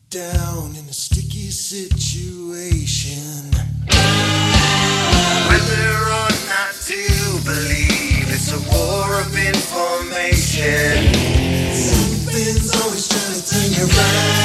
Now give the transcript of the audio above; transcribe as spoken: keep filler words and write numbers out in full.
down in a sticky situation. Whether or not to believe, it's a war of information. Something's always trying to turn you around.